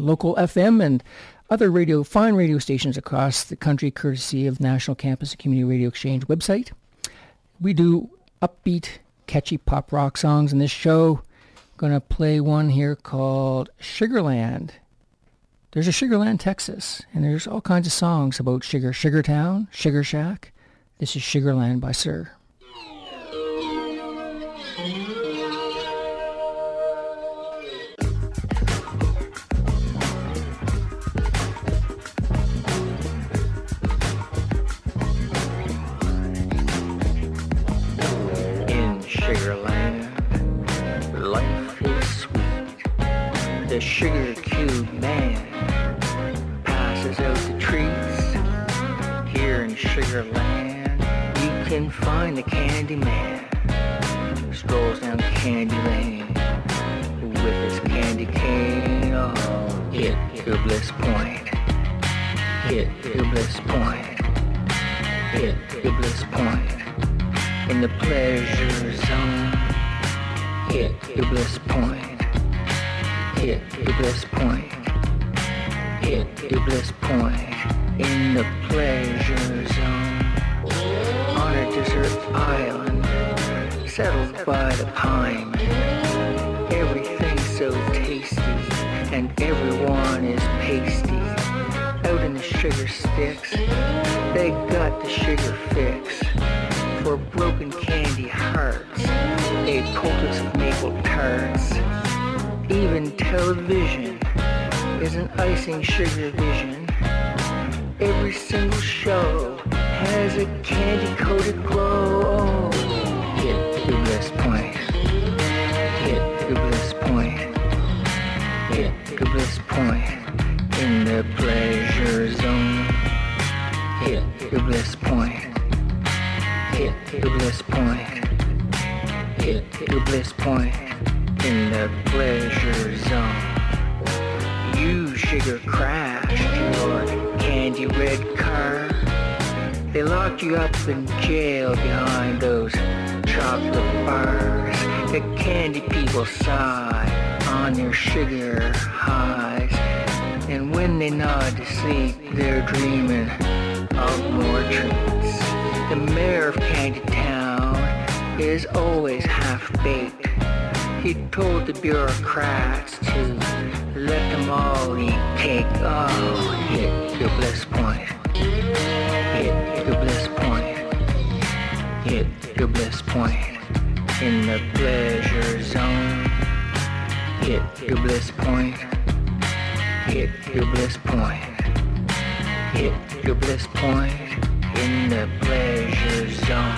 local FM and other fine radio stations across the country, courtesy of National Campus and Community Radio Exchange website. We do upbeat, catchy pop rock songs in this show. Going to play one here called Sugarland. There's a Sugarland, Texas, and there's all kinds of songs about sugar. Sugartown, Sugar Shack. This is Sugarland by Sir. The sugar cube man passes out the treats. Here in Sugarland, you can find the candy man. Strolls down Candy Lane with his candy cane. Oh, hit your bliss point. Hit your bliss point. Hit your bliss point. In the pleasure zone. Hit your bliss point. Hit your bliss point. Hit your bliss point. In the pleasure zone. On a desert island, settled by the pine. Everything's so tasty, and everyone is pasty. Out in the sugar sticks, they got the sugar fix. For broken candy hearts, a poultice of maple tarts. Even television is an icing sugar vision. Every single show has a candy-coated glow. Oh, hit your bliss point. Hit your bliss point. Hit your bliss point. In the pleasure zone. Hit your bliss point. Hit your bliss point. Hit your bliss point. In the pleasure zone. You sugar crashed your candy red car. They locked you up in jail behind those chocolate bars. The candy people sigh on their sugar highs. And when they nod to sleep, they're dreaming of more treats. The mayor of Candy Town is always half-baked. He told the bureaucrats to let them all eat cake. Oh, hit your bliss point. Hit your bliss point. Hit your bliss point. In the pleasure zone. Hit your bliss point. Hit your bliss point. Hit your bliss point. In the pleasure zone.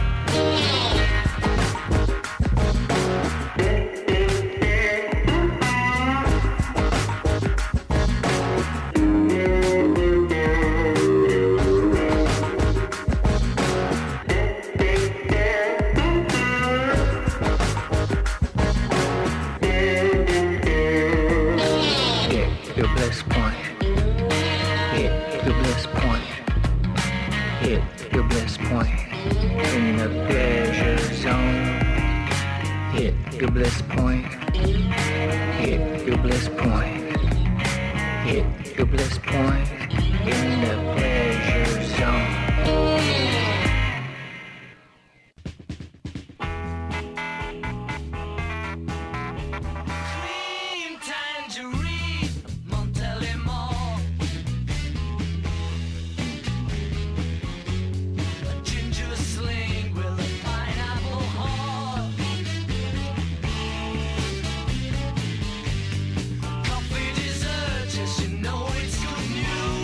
Bliss point. Hit your bliss point. Hit your bliss point. In the pleasure zone. Coffee dessert, yes, you know it's good news.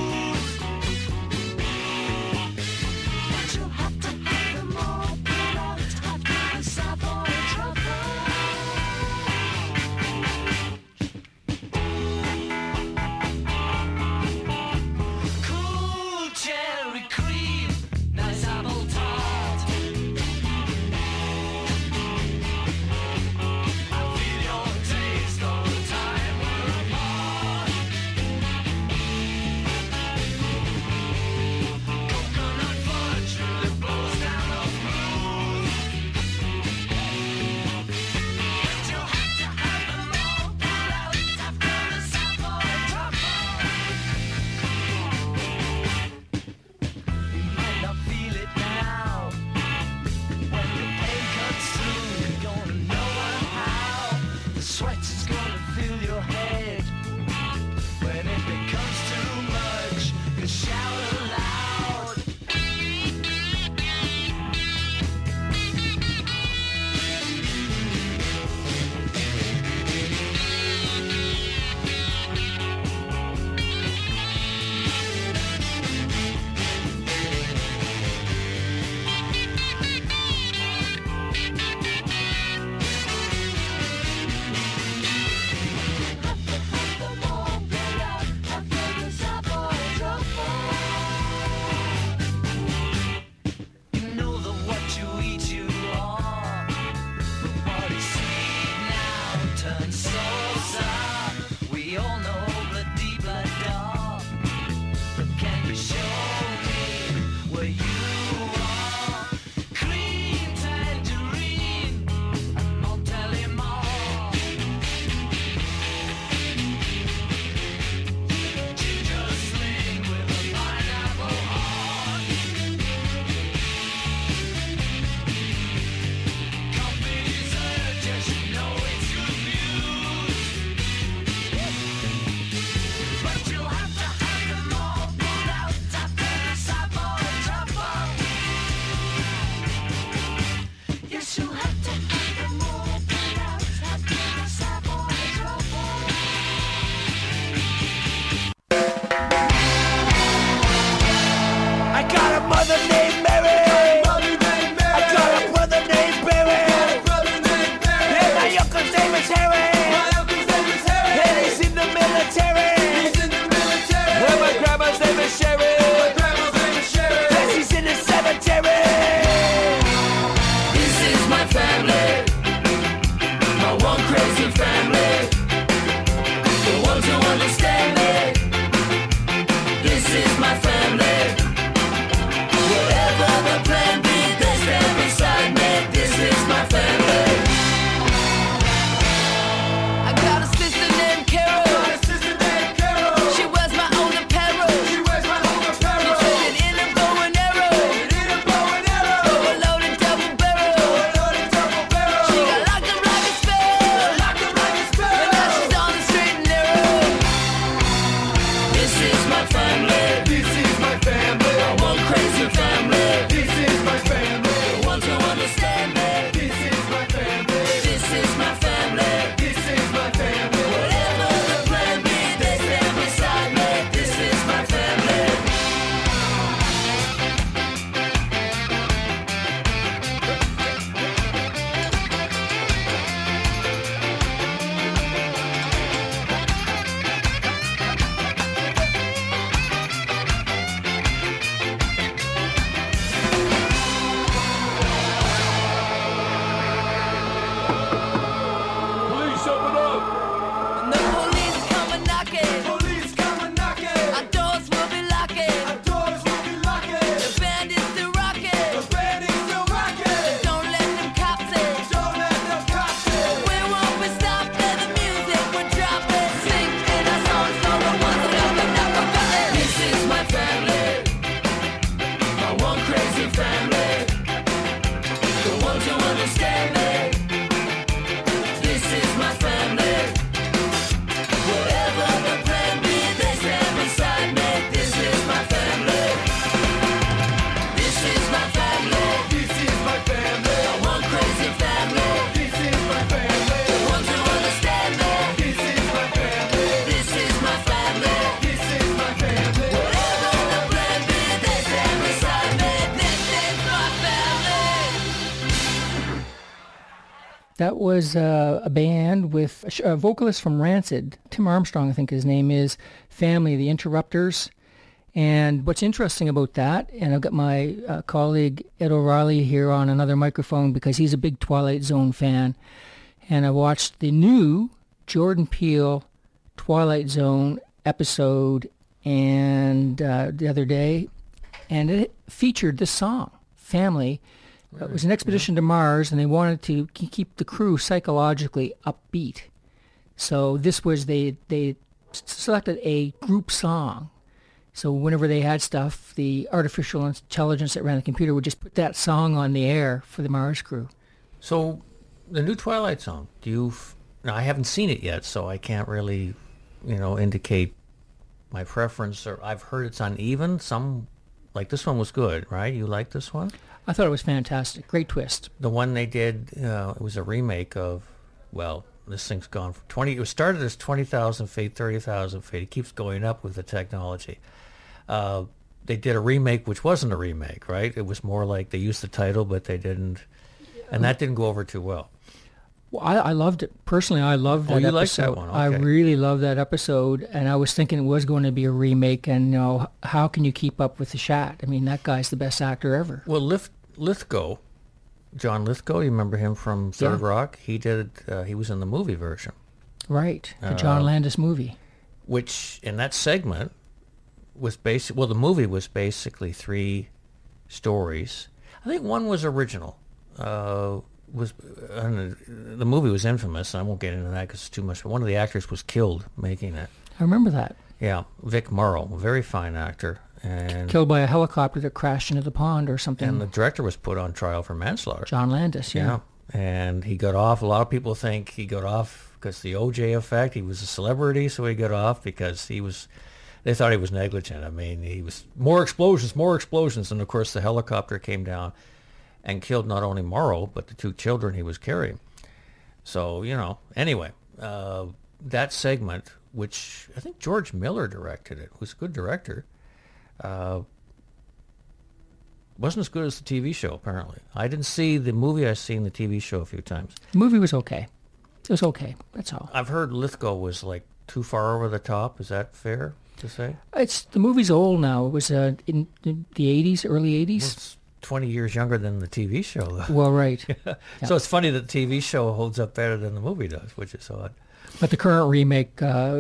That was a band with a vocalist from Rancid, Tim Armstrong, I think his name is, Family, the Interrupters. And what's interesting about that, and I've got my colleague Ed O'Reilly here on another microphone because he's a big Twilight Zone fan, and I watched the new Jordan Peele Twilight Zone episode and the other day, and it featured this song, Family. It was an expedition to Mars, and they wanted to keep the crew psychologically upbeat. So this was, they selected a group song. So whenever they had stuff, the artificial intelligence that ran the computer would just put that song on the air for the Mars crew. So the new Twilight Zone, now I haven't seen it yet, so I can't really, indicate my preference. Or I've heard it's uneven. Some, like this one was good, right? You like this one? I thought it was fantastic. Great twist. The one they did, it was a remake of, well, this thing's gone from 20, it was started as 20,000 feet, 30,000 feet. It keeps going up with the technology. They did a remake, which wasn't a remake, right? It was more like they used the title, but they didn't, and that didn't go over too well. Well, I loved it. Personally, I loved that episode. You liked that one? Okay. I really loved that episode, and I was thinking it was going to be a remake, and how can you keep up with the Shat? I mean, that guy's the best actor ever. Well, Lithgow, John Lithgow, you remember him from Third Rock? He was in the movie version. Right, the John Landis movie. Which, in that segment, was the movie was basically 3 stories. I think one was original. The movie was infamous, and I won't get into that because it's too much, but one of the actors was killed making it. I remember that. Yeah, Vic Morrow, a very fine actor. And killed by a helicopter that crashed into the pond or something. And the director was put on trial for manslaughter. John Landis, yeah. And he got off. A lot of people think he got off because the O.J. effect. He was a celebrity, so he got off because they thought he was negligent. I mean, he was more explosions. And, of course, the helicopter came down and killed not only Morrow, but the 2 children he was carrying. So, anyway, that segment, which I think George Miller directed it, was a good director, wasn't as good as the TV show, apparently. I didn't see the movie. I've seen the TV show a few times. The movie was okay. It was okay. That's all. I've heard Lithgow was like too far over the top. Is that fair to say? The movie's old now. It was in the 80s, early 80s. Well, it's 20 years younger than the TV show, though. Well, right. Yeah. So it's funny that the TV show holds up better than the movie does, which is odd. But the current remake,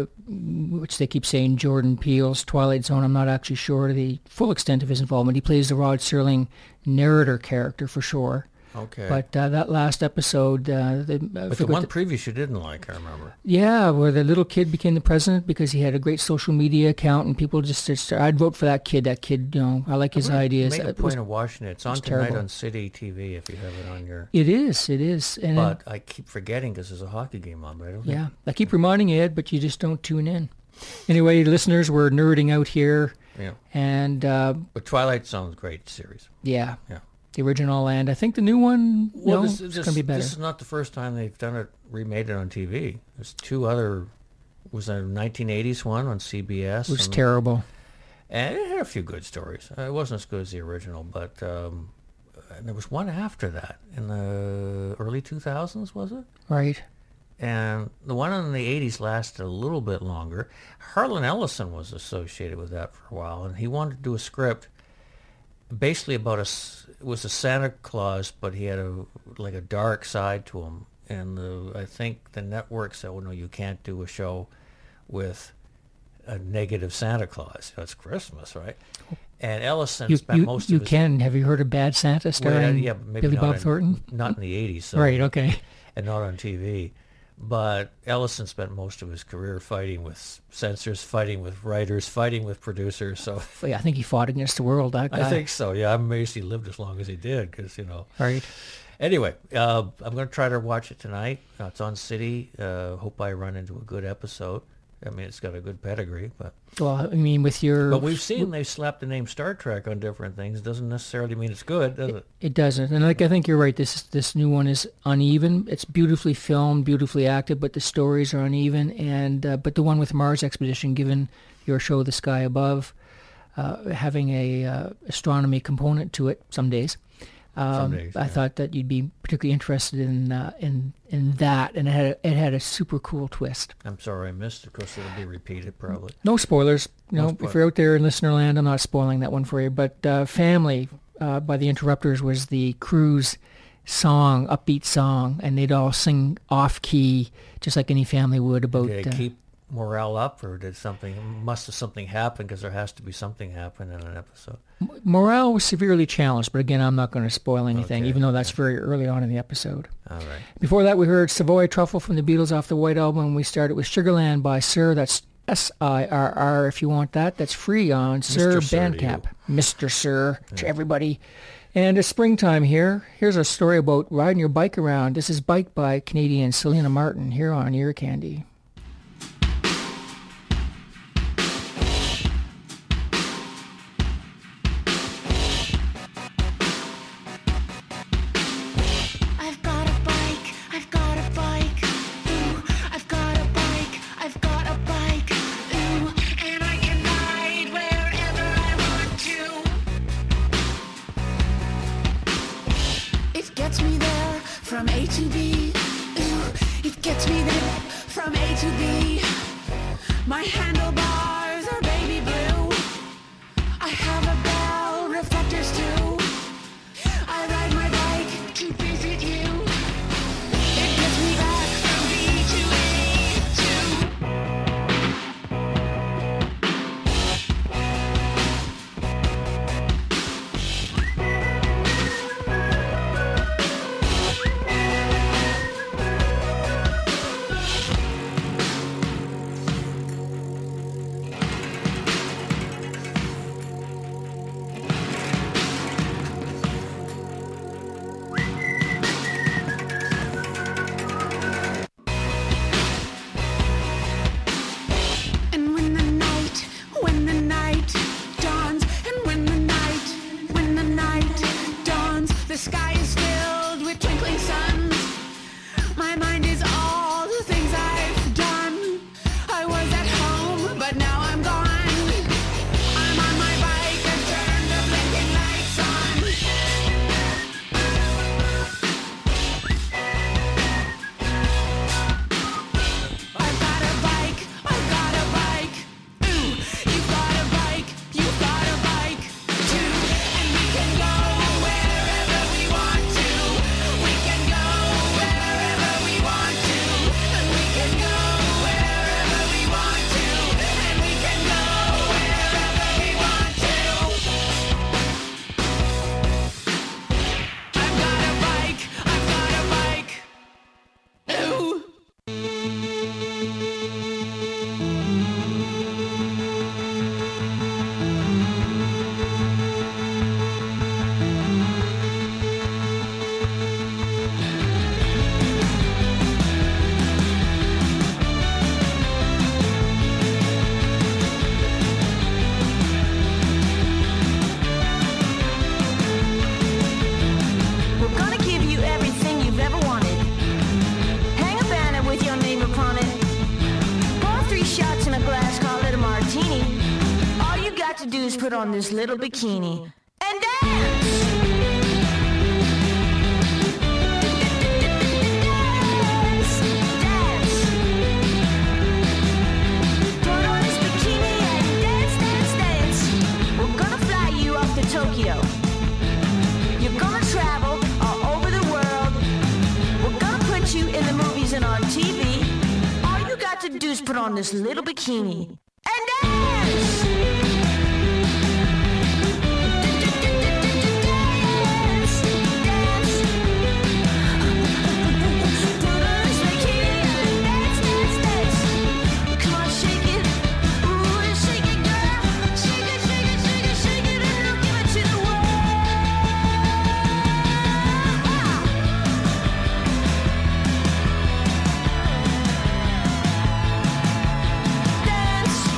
which they keep saying Jordan Peele's Twilight Zone, I'm not actually sure of the full extent of his involvement. He plays the Rod Serling narrator character for sure. Okay. But that last episode... but the one previous you didn't like, I remember. Yeah, where the little kid became the president because he had a great social media account and people just I'd vote for that kid. That kid, I like his ideas. Make a point of watching it. It's on tonight terrible. On City TV if you have it on your... It is. And but I keep forgetting because there's a hockey game on, but I don't Yeah, I keep reminding you, Ed, but you just don't tune in. Anyway, listeners, we're nerding out here. Yeah. And... but Twilight Zone's a great series. Yeah. Yeah. The original, and I think the new one, it's going to be better. This is not the first time they've done it, remade it on TV. There's 2 other, was a 1980s one on CBS. It was terrible. And it had a few good stories. It wasn't as good as the original, but and there was one after that in the early 2000s, was it? Right. And the one in the 80s lasted a little bit longer. Harlan Ellison was associated with that for a while, and he wanted to do a script basically about it was a Santa Claus, but he had a dark side to him. And I think the network said, well, no, you can't do a show with a negative Santa Claus. It's Christmas, right? And Ellison spent most of his... Have you heard of Bad Santa starring Billy Bob Thornton? Not in the 80s. So, right, okay. And not on TV. But Ellison spent most of his career fighting with censors, fighting with writers, fighting with producers. So yeah, I think he fought against the world, that guy. I think so, yeah. I'm amazed he lived as long as he did because, Right. Anyway, I'm going to try to watch it tonight. It's on City. Hope I run into a good episode. I mean, it's got a good pedigree, but... Well, I mean, with your... But we've seen they slapped the name Star Trek on different things. It doesn't necessarily mean it's good, does it? It doesn't. And I think you're right. This new one is uneven. It's beautifully filmed, beautifully acted, but the stories are uneven. And but the one with Mars Expedition, given your show The Sky Above, having a astronomy component to it some days, Some days, I yeah. thought that you'd be particularly interested in that, and it had a super cool twist. I'm sorry I missed it. Of course, it'll be repeated probably. No spoilers. No If you're out there in listener land, I'm not spoiling that one for you. But Family by the Interrupters was the crew's song, upbeat song, and they'd all sing off-key, just like any family would about... Did it keep morale up, or must have something happened, because there has to be something happen in an episode? Morale was severely challenged, but again, I'm not going to spoil anything, Okay, even though that's very early on in the episode. All right. Before that, we heard Savoy Truffle from the Beatles off the White Album, and we started with Sugarland by Sir. That's Sirr if you want that. That's free on Sir Sir to Bandcamp. Mr. Sir to everybody. And it's springtime here. Here's a story about riding your bike around. This is Bike by Canadian Selena Martin here on Ear Candy. I've got a bike, I've got a bike, ooh, I've got a bike, I've got a bike, ooh, and I can ride wherever I want to. It gets me there from A to B, ooh, it gets me there from A to B. My handlebars are baby blue, I have a bell, reflectors too. I ride my bike to visit you. It gets me back from B to A And when the night dawns, and when the night dawns, the sky is filled with twinkling suns. My mind is all the things I've done. I was at home, but now I'm gone. I'm on my bike, I've turned the blinking lights on. I've got a bike, I've got a bike. Ooh, you've got a bike, you've got a bike too. And we can go wherever we want to. We can go wherever we want to. And we can go wherever we want to. And we can go wherever we want to. I've got a bike, I've got a bike. Ooh. We're gonna give you everything you've ever wanted. Hang a banner with your name upon it. Pour 3 shots in a glass, call it a martini. All you got to do is put on this little bikini and dance. Dance, dance. Put on this bikini and dance, dance, dance. We're gonna fly you off to Tokyo. You're gonna travel all over the world. We're gonna put you in the movies and on TV. All you got to do is put on this little bikini and dance. Dance, dance. Put on this bikini and dance, dance, dance. Come on, shake it. Ooh, shake it, girl. Shake it, shake it, shake it, shake it, and now give it to the world. Dance.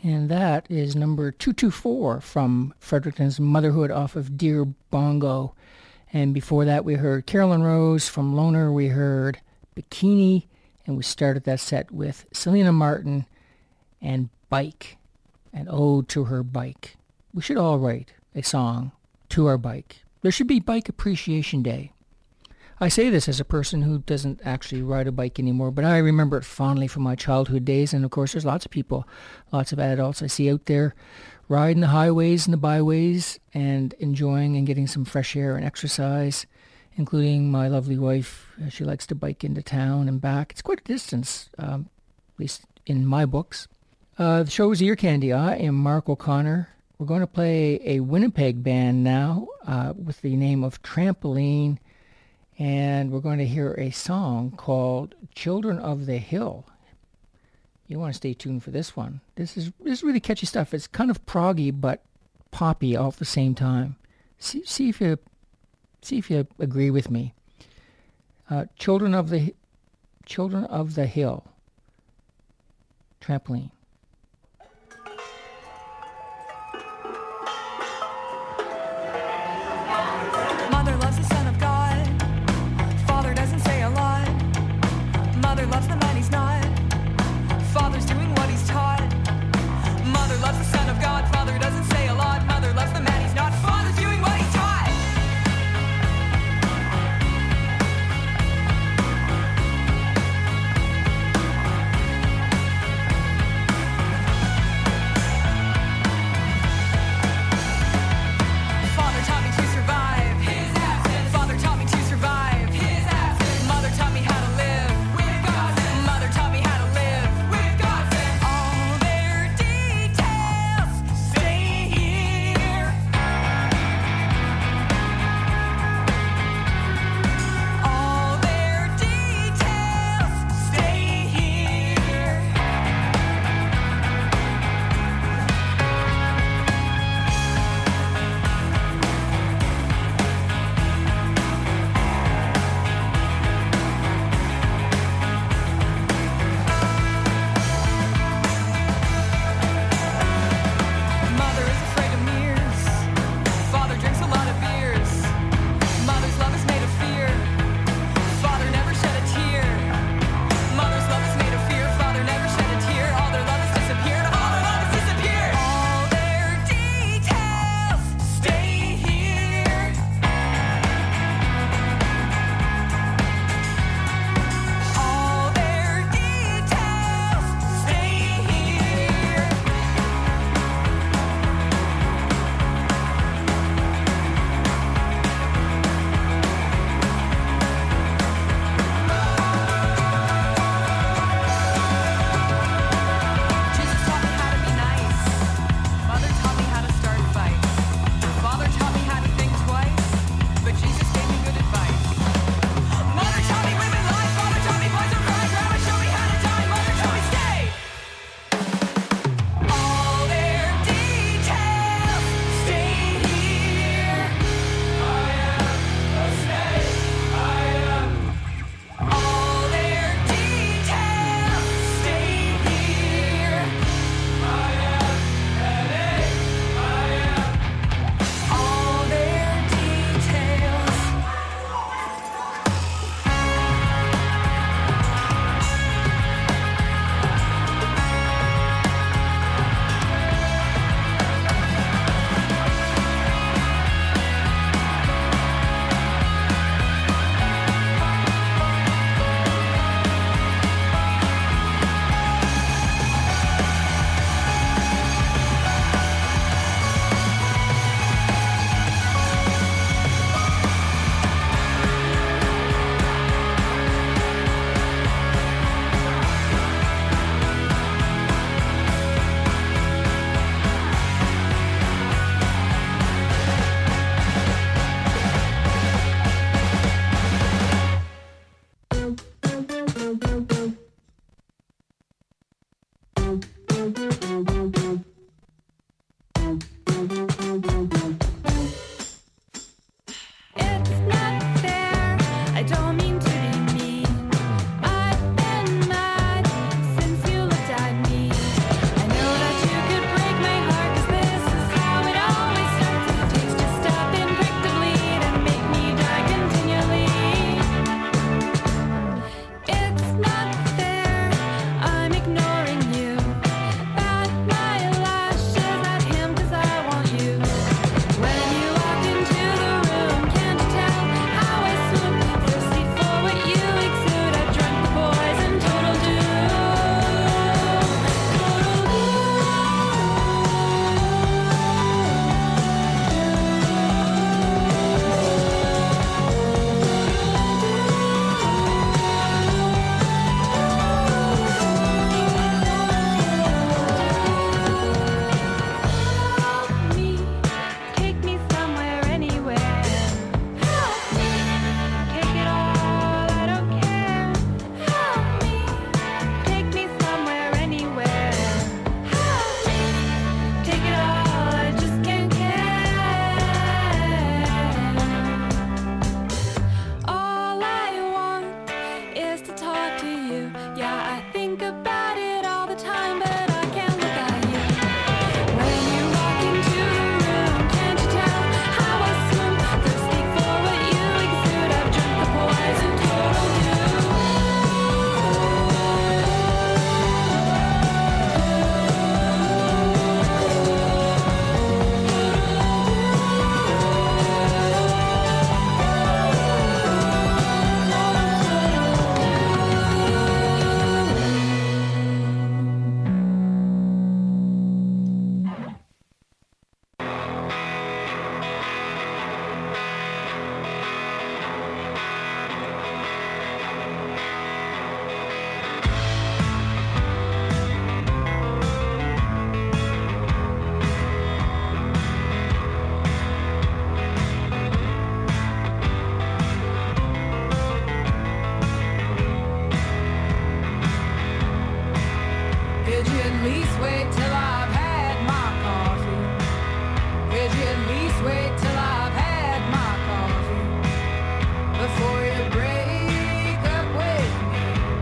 And that is number 224 from Fredericton's Motherhood off of Dear Bongo. And before that, we heard Carolyn Rose from Loner. We heard Bikini. And we started that set with Selena Martin and Bike, an ode to her bike. We should all write a song to our bike. There should be Bike Appreciation Day. I say this as a person who doesn't actually ride a bike anymore, but I remember it fondly from my childhood days. And of course, there's lots of people, lots of adults I see out there riding the highways and the byways and enjoying and getting some fresh air and exercise, including my lovely wife. She likes to bike into town and back. It's quite a distance, at least in my books. The show is Ear Candy. I am Mark O'Connor. We're going to play a Winnipeg band now with the name of Trampoline. And we're going to hear a song called Children of the Hill. You want to stay tuned for this one. This is really catchy stuff. It's kind of proggy but poppy all at the same time. See if you agree with me. Children of the Hill. Trampoline. Mother loves the Son of God. Father doesn't say a lot. Mother loves the man he's not. Father's doing what he's taught. Mother loves the Son of God. Father doesn't say a lot. Mother loves the man he's not. Father's doing what he's taught. Father taught me to survive. His absence. Father taught me to survive. His absence. Mother taught me how to live. With God's help. Mother taught me how to live. With God's help. All their details stay here. All their details stay here. Mother is afraid of mirrors. Father drinks a lot of beers. Mother's love is made of fear. Father never shed a tear. Mother's love is made of fear. Father never shed a tear. All their love has disappeared. All their love has disappeared. All their details stay here. All their details stay here. Jesus taught me how to be nice. Mother taught me how to start fights. Father taught me how to think twice, but Jesus gave me good advice. Mother taught me women lie. Father taught me boys don't cry. Grandma showed me how to die. Mother taught me stay. All their details stay here. I am a snake. I am. All their details stay here. I am an egg. I am. All their details. It's not fair. I don't mean to be mean. I've been mad since you looked at me. I know that you could is to talk to you. Yeah, I think about it all the time, but I can't look at you. When you walk into the room, can't you tell how I swim? Thirsty for what you exude. I've drank the poison total Could you at least wait till I've had my coffee? Could you at least wait till I've had my coffee before you break up with me?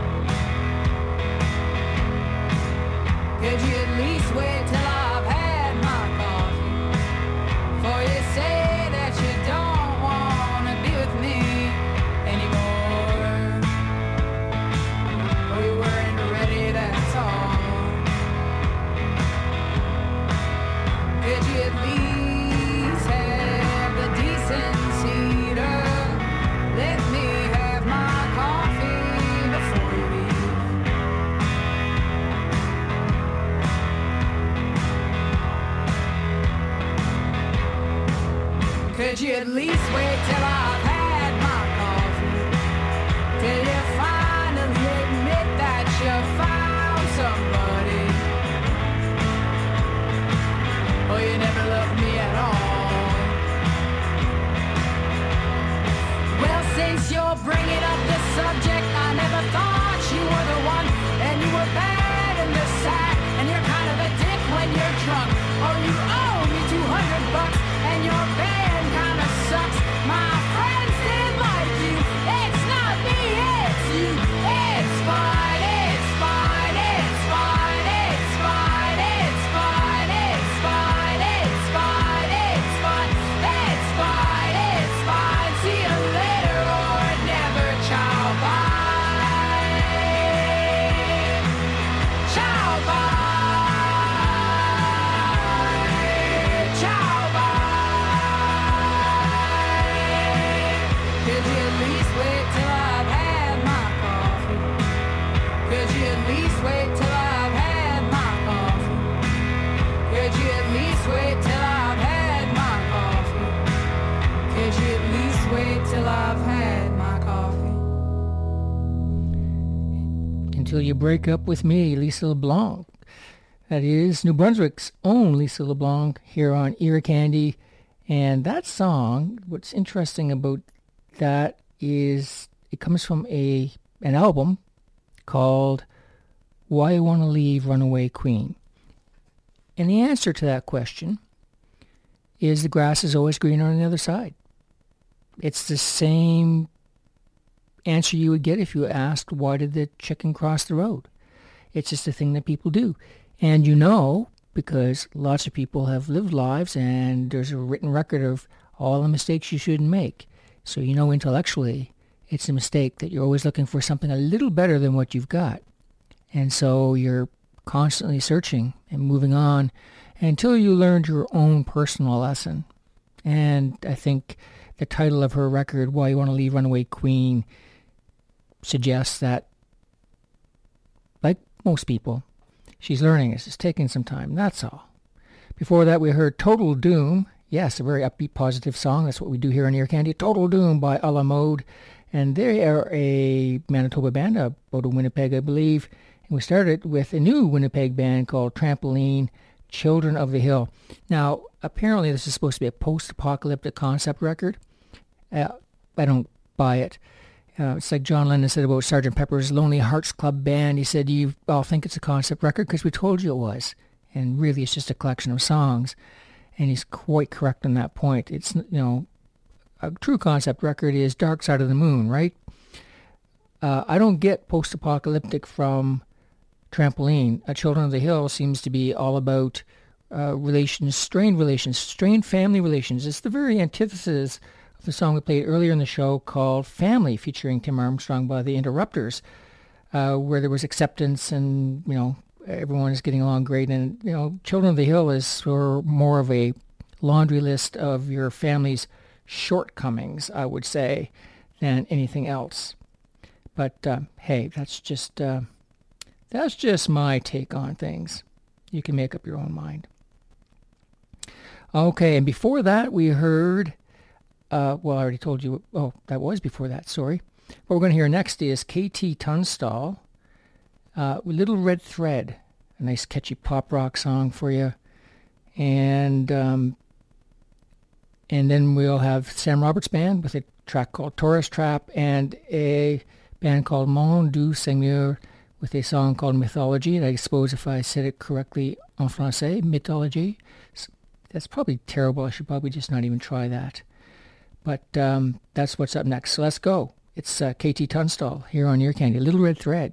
Could you at least wait till I've had my coffee before you say that you don't wanna be with me anymore? Oh, you weren't ready, that's all. Could you at least have the decency to let me have my coffee before you leave? Could you at least wait till I've had my coffee? Till you finally admit that you found somebody? Oh, you never loved me at all. Well, since you're bringing up the subject, I never thought you were the one. And you were bad in the sack, and you're kind of a dick when you're drunk. Oh, you owe me $200, and your band kind of sucks. My friends didn't like you. It's not me, it's you. It's fine, it's fine, it's fine, it's fine, it's fine, it's fine, it's fine, it's fine, it's fine, it's fine. See you later or never. Ciao, bye. Ciao, bye. Ciao, bye. Could you at least wait till I've had my coffee? Could you at least wait till I've had my coffee? Could you at least wait till I've had my coffee? Could you at least wait till I've had my coffee? Until You Break Up With Me, Lisa LeBlanc. That is New Brunswick's own Lisa LeBlanc here on Ear Candy. And that song, what's interesting about that is it comes from an album called Why You Want to Leave Runaway Queen. And the answer to that question is the grass is always greener on the other side. It's the same answer you would get if you asked, why did the chicken cross the road? It's just a thing that people do. And you know, because lots of people have lived lives and there's a written record of all the mistakes you shouldn't make. So you know intellectually it's a mistake that you're always looking for something a little better than what you've got. And so you're constantly searching and moving on until you learned your own personal lesson. And I think the title of her record, Why You Want to Leave Runaway Queen, suggests that, like most people, she's learning. It's just taking some time, that's all. Before that, we heard Total Doom. Yes, a very upbeat, positive song. That's what we do here on Ear Candy. Total Doom by A La Mode. And they are a Manitoba band, out of Winnipeg, I believe. And we started with a new Winnipeg band called Trampoline, Children of the Hill. Now, apparently this is supposed to be a post-apocalyptic concept record. I don't buy it. It's like John Lennon said about Sgt. Pepper's Lonely Hearts Club Band. He said, you all think it's a concept record because we told you it was. And really it's just a collection of songs. And he's quite correct on that point. It's, a true concept record is Dark Side of the Moon, right? I don't get post-apocalyptic from Trampoline. Children of the Hill seems to be all about relations, strained family relations. It's the very antithesis of the song we played earlier in the show called Family, featuring Tim Armstrong by the Interrupters, where there was acceptance and, everyone is getting along great. And, Children of the Hill is sort of more of a laundry list of your family's shortcomings, I would say, than anything else. But hey, that's just my take on things. You can make up your own mind. Okay, and before that we heard, I already told you, that was before that, sorry. What we're going to hear next is KT Tunstall, Little Red Thread, a nice catchy pop rock song for you. And then we'll have Sam Roberts Band with a track called Tourist Trap, and a band called Mon du Seigneur with a song called Mythology. And I suppose if I said it correctly en français, Mythology. That's probably terrible. I should probably just not even try that. But that's what's up next. So let's go. It's KT Tunstall here on Ear Candy, Little Red Thread.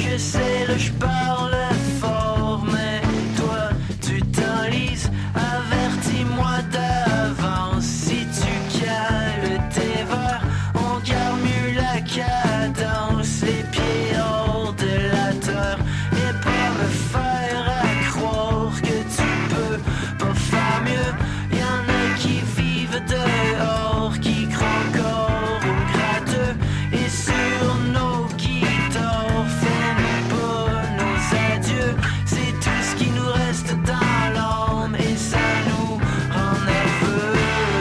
je sais, là je parle fort, mais toi tu t'enlises. Avertis-moi d'avance si tu cales tes verres. On garde mieux la cadence, les pieds hors de la terre. Et pas me faire à croire que tu peux pas faire mieux. Y'en a qui vivent dehors, qui croient encore au gratteux. Et sur nos guitares, fais-nous pas nos adieux. C'est tout ce qui nous reste dans l'âme et ça nous rend nerveux.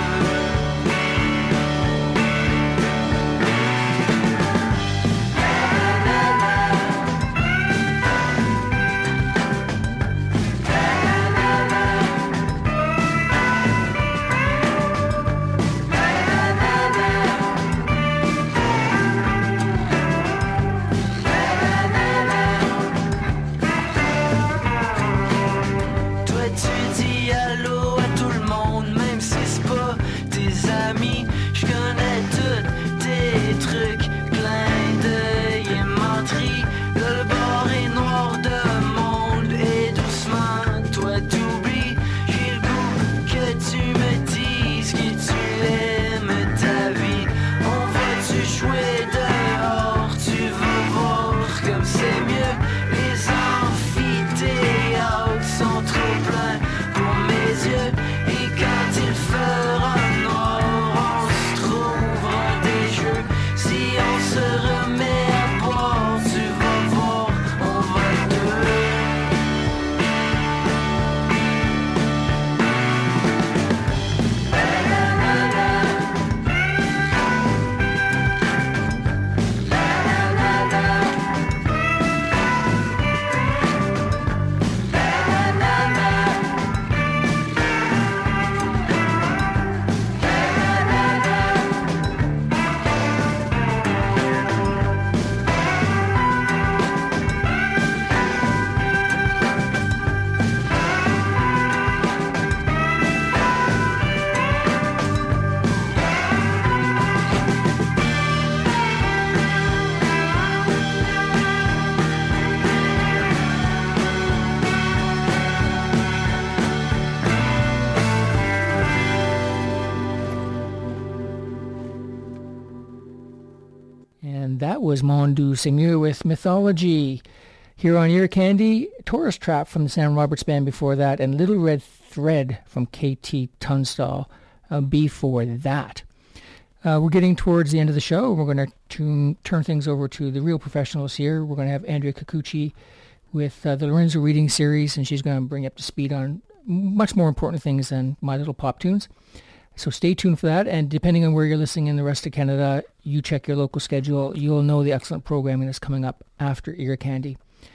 Toi tu dis allô à tout le monde, même si c'est pas tes amis. Je connais tous tes trucs, clin d'œil et menterie. Là, le bord est noir de monde et doucement toi t'oublies. J'ai le goût que tu me dises que tu aimes ta vie. On va-tu jouer dehors, tu veux voir comme c'est mieux. Les amphithéâtres sont trop pleins pour mes yeux. Et quand il fera noir, on se trouvera des jeux. Si on se remet à boire, tu vas voir, on va deux. And that was Mon Dieu Seigneur with Mythology. Here on Ear Candy, Tourist Trap from the Sam Roberts Band before that, and Little Red Thread from KT Tunstall before that. We're getting towards the end of the show. We're going to turn things over to the real professionals here. We're going to have Andrea Kikuchi with the Lorenzo Reading Series, and she's going to bring you up to speed on much more important things than My Little Pop Tunes. So stay tuned for that, and depending on where you're listening in the rest of Canada, you check your local schedule. You'll know the excellent programming that's coming up after Ear Candy.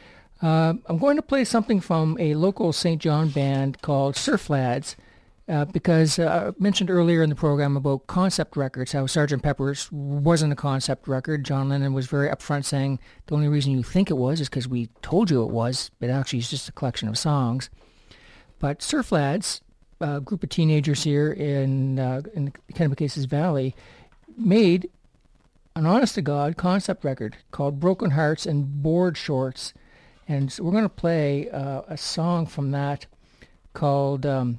I'm going to play something from a local St. John band called Surf Lads, because I mentioned earlier in the program about concept records, how Sgt. Pepper's wasn't a concept record. John Lennon was very upfront saying the only reason you think it was is because we told you it was, but actually it's just a collection of songs. But Surf Lads, a group of teenagers here in Kennebecasis Valley, made an honest-to-God concept record called Broken Hearts and Board Shorts. And so we're going to play a song from that called, I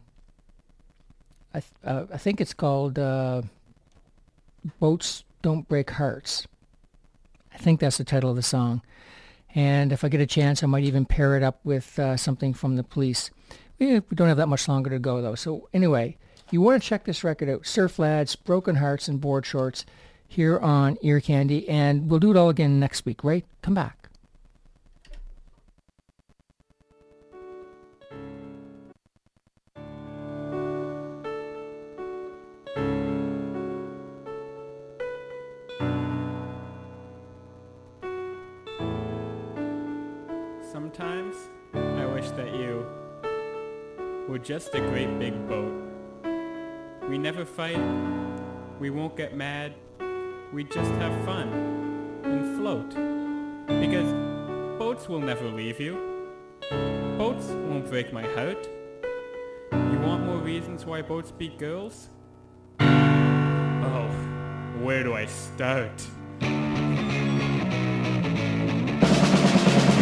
think it's called Boats Don't Break Hearts. I think that's the title of the song. And if I get a chance, I might even pair it up with something from the Police. We don't have that much longer to go, though. So anyway, you want to check this record out, Surf Lads, Broken Hearts, and Board Shorts, here on Ear Candy. And we'll do it all again next week, right? Come back. Sometimes I wish that you were just a great big boat. We never fight, we won't get mad, we just have fun and float. Because boats will never leave you. Boats won't break my heart. You want more reasons why boats beat girls? Oh, where do I start?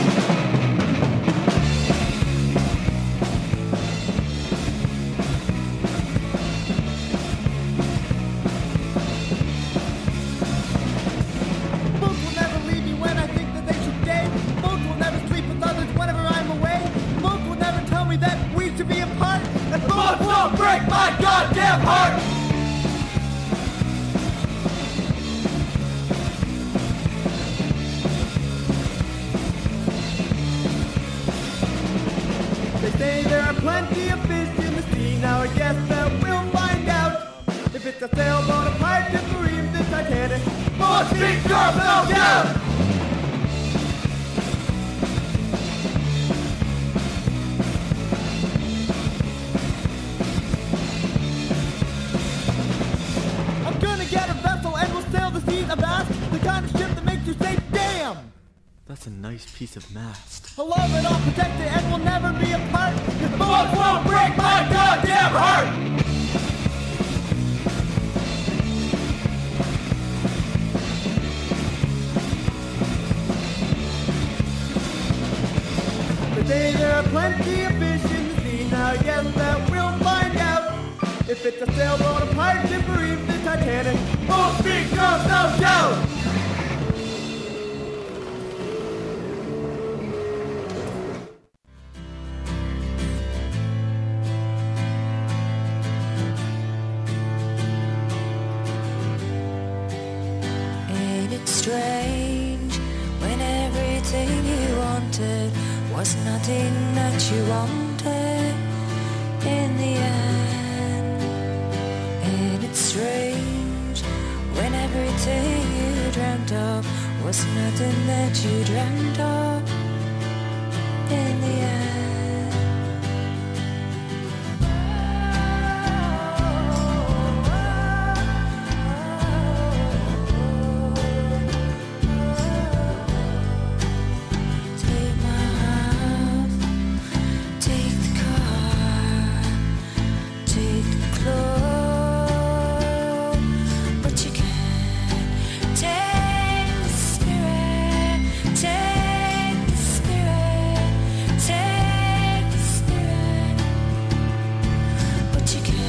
are plenty of fish in the sea. Now I guess that we'll find out if it's a sailboat, a pirate ship, or even the Titanic. Oh, speak yourself down! I'm gonna get a vessel and we'll sail the seas avast. The kind of ship that makes you say, damn! That's a nice piece of mast. I love it, I'll protect it, and we'll never be apart. 'Cause boats won't break my goddamn heart! Today there are plenty of fish in the sea. Now I guess that we'll find out if it's a sailboat, a pirate ship, or even the Titanic. Oh, speak yourself down! Ain't it strange when everything you wanted was nothing that you wanted in the end? Ain't it strange when everything you dreamt of was nothing that you dreamt of in the end? Take my house, take the car, take the clothes, but you can't take the spirit, take the spirit, take the spirit, but you can't.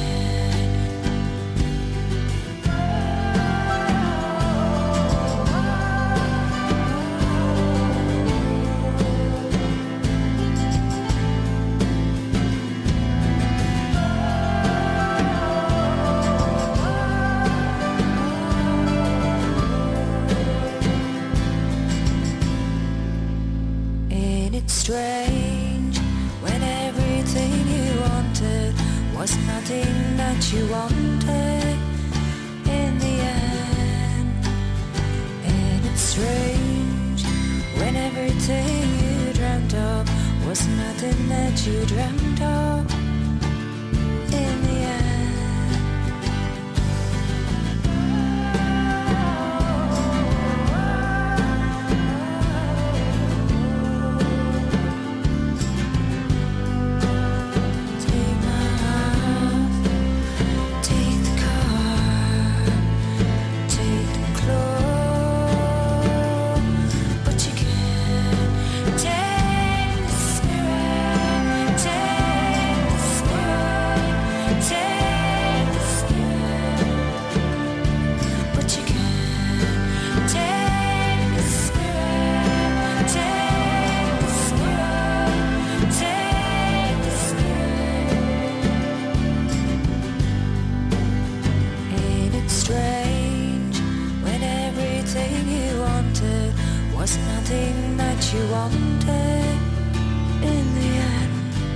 Ain't it strange when everything you wanted was nothing that you wanted in the end? Ain't it strange when everything you dreamt of was nothing that you dreamt of in the end? Take my house, take the car, take the clothes, but you can't take the spirit, take the spirit, take the spirit, but you can't take the spirit, take the spirit, take the spirit. Ain't it strange when everything you wanted was nothing that you wanted in the end?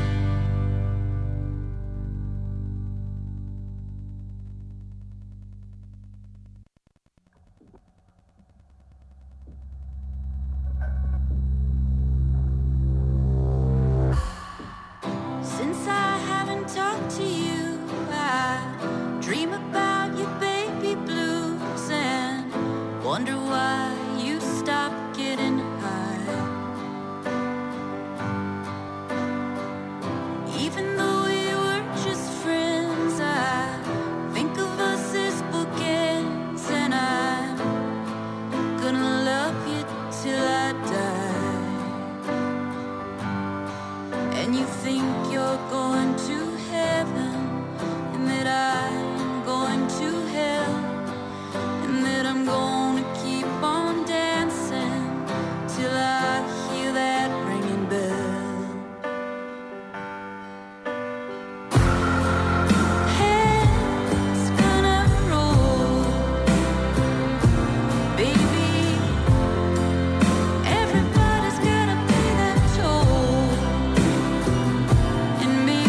Since I haven't talked to you, I dream about your baby blues and wonder why you stopped getting high. Even though we were just friends, I think of us as bookends, and I'm gonna love you till I die. And you think you're going to heaven, and that I'm going to hell, and that I'm gonna keep on dancing till I hear that ringing bell. Heads gonna roll, baby. Everybody's gonna pay their toll. And maybe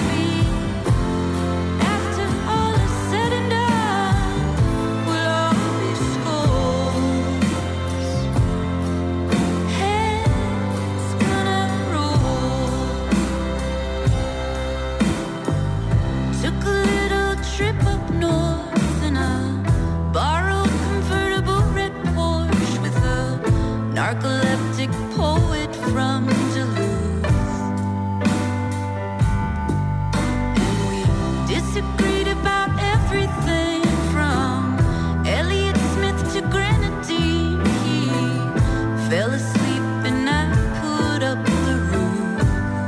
narcoleptic poet from Duluth. And we disagreed about everything from Elliott Smith to Grenadine. He fell asleep and I put up the roof.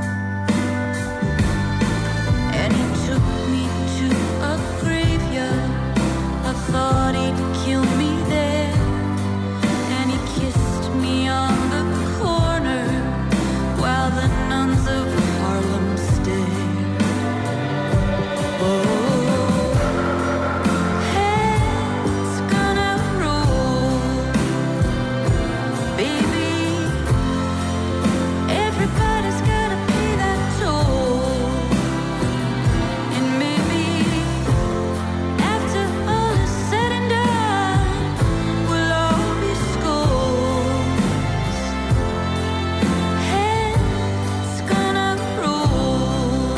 And he took me to a graveyard. I thought he'd kill me there. And he kissed me on the corner while the nuns of Harlem stared. Oh, heads gonna roll, baby. Everybody's gotta pay that toll. And maybe after all is said and done, we'll all be scolded. Heads gonna roll.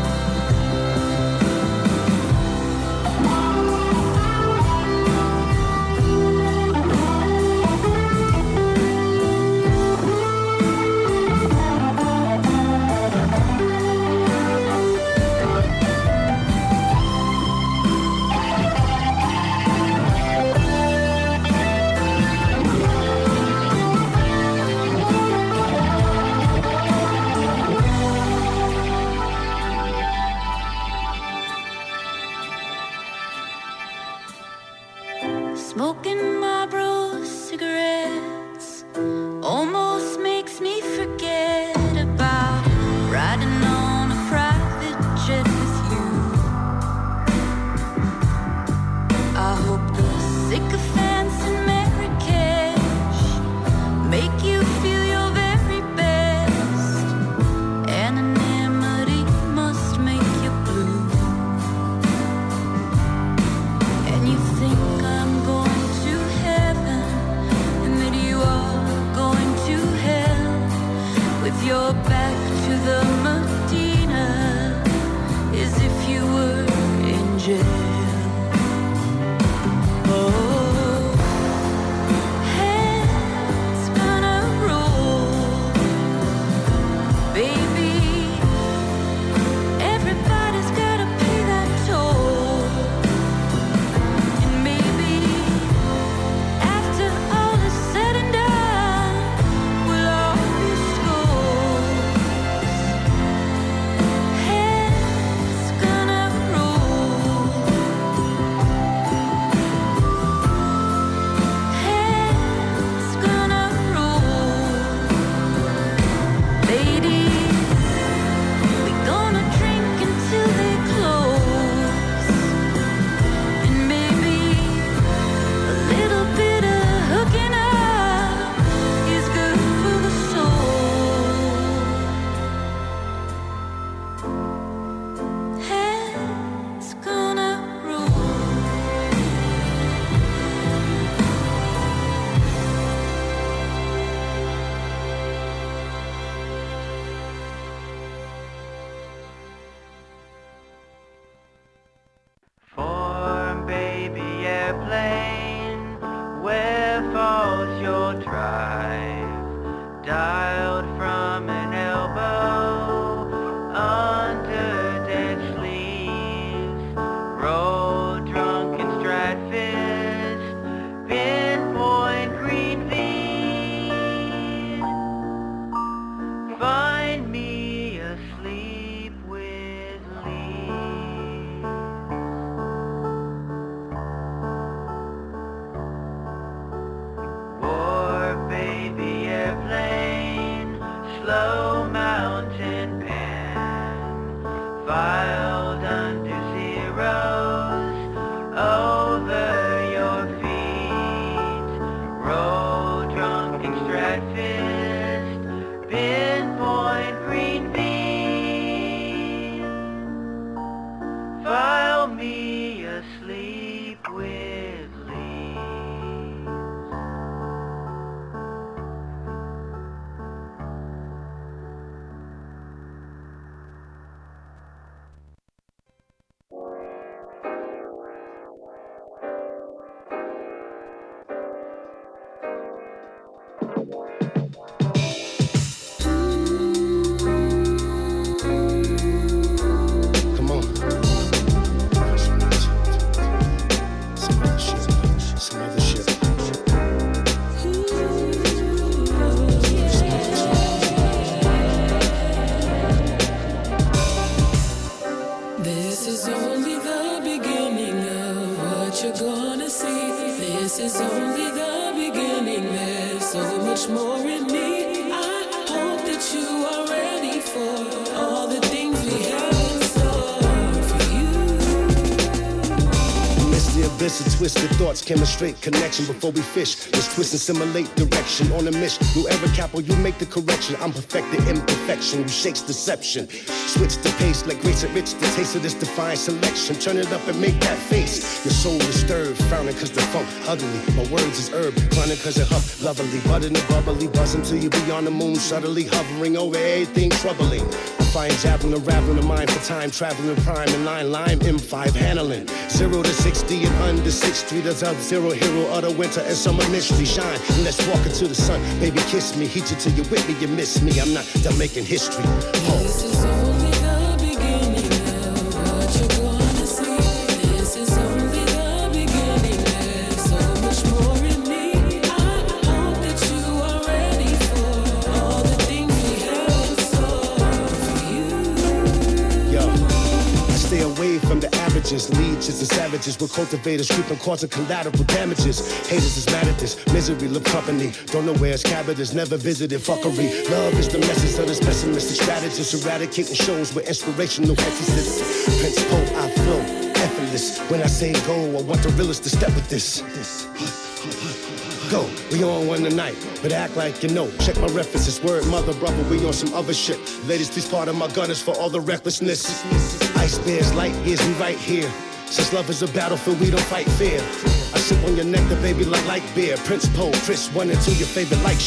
Smoking Marlboro cigarettes almost makes me forget about riding on a private jet with you. I hope the sycophants in Marrakesh make you feel your very best. Anonymity must make you blue. And you think I'm going to heaven, and that you are going to hell, with your back to the Medina, as if you were in jail. Oh, heads gonna roll, baby. Everybody's gotta pay that toll. And maybe after all is said and done, we'll all be scolded. Heads gonna roll. Heads gonna roll. Ladies, we gonna drink until they close. And maybe a little bit of hooking up is good for the soul. Heads gonna roll. Form baby airplane, where falls your drive? Dialed from an elbow, under dead sleeves. Road drunk and Stratfist, pinpoint green feed. Find me asleep with leaves. War baby airplane, much more in me. I hope that you are ready for all the things we have in store for you. It's the abyss of twisted thoughts, chemistry, connection before we fish. Let's twist and simulate direction on a mission. New era capo, you make the correction. I'm perfected imperfection, who shakes deception. Switch the pace like Grace and Rich, the taste of this defined selection. Turn it up and make that face. Your soul disturbed, frowning cause the funk ugly. My words is herb, chronic cause it huff lovely. Budding and bubbly, buzzing till you be on the moon, subtly hovering over everything troubling. Fine javelin, unraveling the mind for time, traveling prime and line, lime, M5 handling. 0 to 60 and under 6 3, that's Sub-Zero, hero of the winter and summer mystery. Shine and let's walk into the sun, baby kiss me, heat you till you're with me, you miss me. I'm not done making history. This is only the beginning of what you're gonna see. This is only the beginning. There's so much more in me. I hope that you are ready for all the things we have in store for you. Yo, I stay away from the averages, leeches and savages. We're cultivators, creeping, causing collateral damages. Haters is mad at this, misery, love company. Don't know where it's cabbages, never visited fuckery. Love is the message of this pessimistic strategist, eradicating shows with inspirational exorcists. Prince Poe, I flow, effortless. When I say go, I want the realest to step with this. Go, we on one tonight, but act like you know. Check my references, word, mother, brother, we on some other shit. Ladies, please pardon my gunners for all the recklessness. Ice bears, light years, we right here. Since love is a battlefield, we don't fight fear. I sip on your nectar, baby, like light beer. Prince Poe, Chris, 1 and 2, your favorite like